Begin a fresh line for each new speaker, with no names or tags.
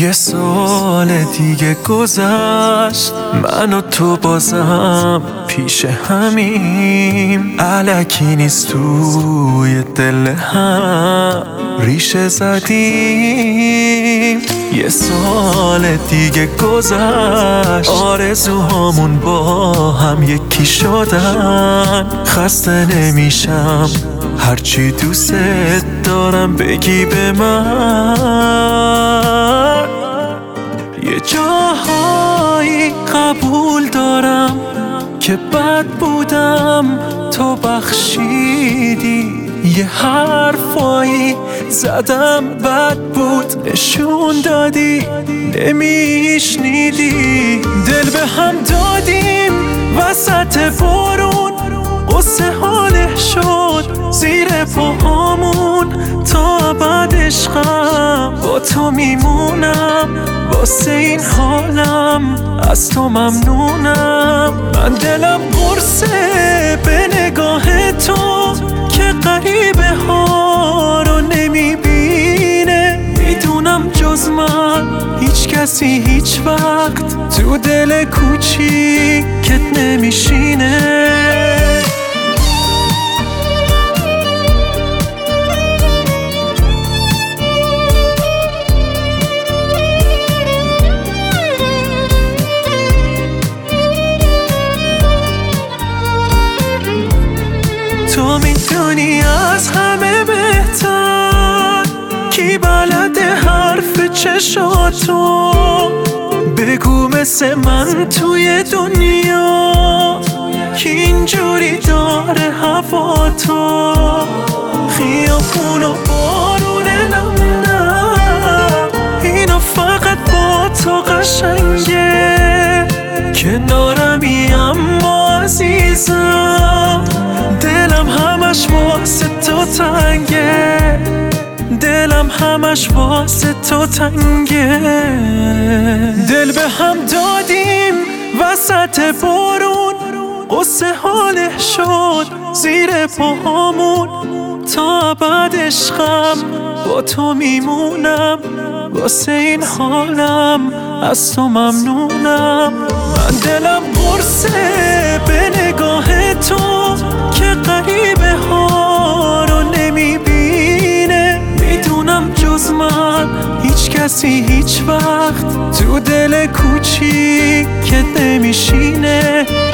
یه سال دیگه گذشت، من و تو بازم پیش همیم. الکی نیست توی دل هم ریشه زدیم. یه سال دیگه گذشت، آرزوهامون با هم یکی شدن. خسته نمیشم هرچی دوست دارم بگی به من. یه جاهایی قبول دارم که بد بودم، تو بخشیدی. یه حرفایی زدم بد بود، نشون دادی نمیشنیدی. دل به هم دادیم وسط بارون، قصه حاله شد زیر پاهامون. تا ابد عشقم با تو میمونم، واسه این حالم از تو ممنونم. من دلم قرصه به نگاه تو که غریبه ها رو نمیبینه. میدونم جز من هیچ کسی هیچ وقت تو دل کوچیکت نمیشینه. تو میدونی از همه بهتر کی بلده حرف چشاتو. بگو مثل من توی دنیا کی اینجوری داره هوا تو. خیابون و بارون نم اینو فقط با تو قشنگه. کنارمی اما عزیزم، دلم همش واسه تو تنگه. دلم همش واسه تو تنگه. دل به هم دادیم وسط بارون، قصه حاله شد زیر پاهامون. تا ابد عشقم با تو میمونم، واسه این حالم از تو ممنونم. من دلم قرصه به نگاه تو که غریبه ها رو نمیبینه. میدونم جز من هیچ کسی هیچ وقت تو دل کوچیکت نمیشینه.